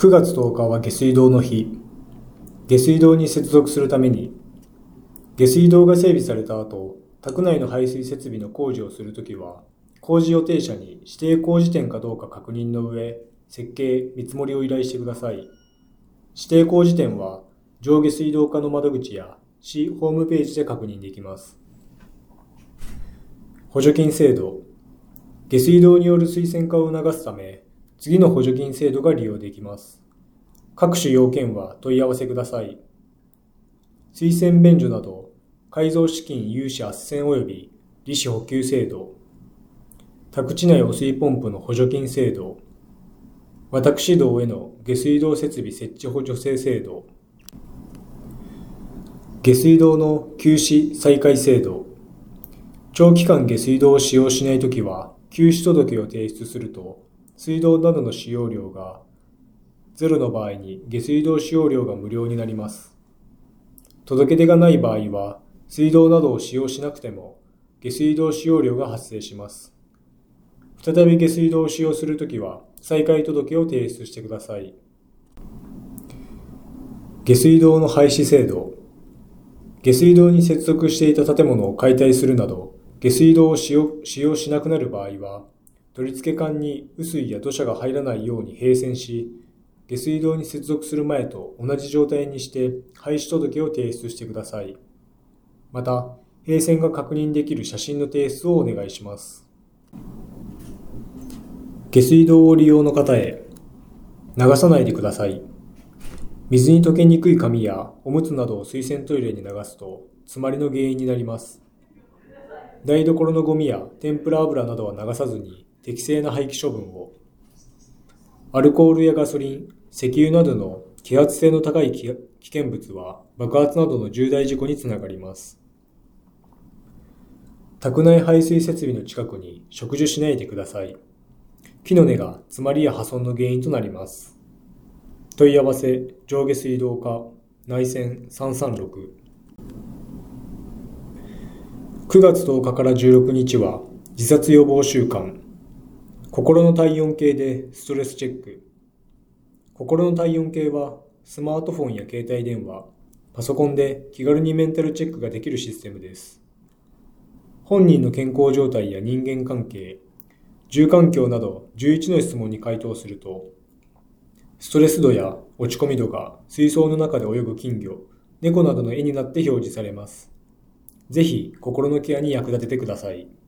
9月10日は下水道の日。下水道に接続するために、下水道が整備された後、宅内の排水設備の工事をするときは、工事予定者に指定工事店かどうか確認の上、設計・見積もりを依頼してください。指定工事店は、上下水道課の窓口や市ホームページで確認できます。補助金制度。下水道による水洗化を促すため、次の補助金制度が利用できます。各種要件は問い合わせください。水洗便所など、改造資金融資斡旋及び利子補給制度、宅地内汚水ポンプの補助金制度、私道への下水道設備設置補助制度、下水道の休止再開制度、長期間下水道を使用しないときは、休止届を提出すると、水道などの使用料がゼロの場合に下水道使用料が無料になります。届け出がない場合は、水道などを使用しなくても下水道使用料が発生します。再び下水道を使用するときは、再開届を提出してください。下水道の廃止制度。下水道に接続していた建物を解体するなど、下水道を使用しなくなる場合は、取付管に雨水や土砂が入らないように閉栓し、下水道に接続する前と同じ状態にして廃止届を提出してください。また、閉栓が確認できる写真の提出をお願いします。下水道を利用の方へ、流さないでください。水に溶けにくい紙やおむつなどを水洗トイレに流すと詰まりの原因になります。台所のゴミや天ぷら油などは流さずに適正な廃棄処分を。アルコールやガソリン、石油などの揮発性の高い危険物は爆発などの重大事故につながります。宅内排水設備の近くに植樹しないでください。木の根が詰まりや破損の原因となります。問い合わせ、上下水道課、内線336。9月10日から16日は自殺予防週間。心の体温計でストレスチェック。心の体温計はスマートフォンや携帯電話、パソコンで気軽にメンタルチェックができるシステムです。本人の健康状態や人間関係、住環境など11の質問に回答すると、ストレス度や落ち込み度が水槽の中で泳ぐ金魚、猫などの絵になって表示されます。ぜひ心のケアに役立ててください。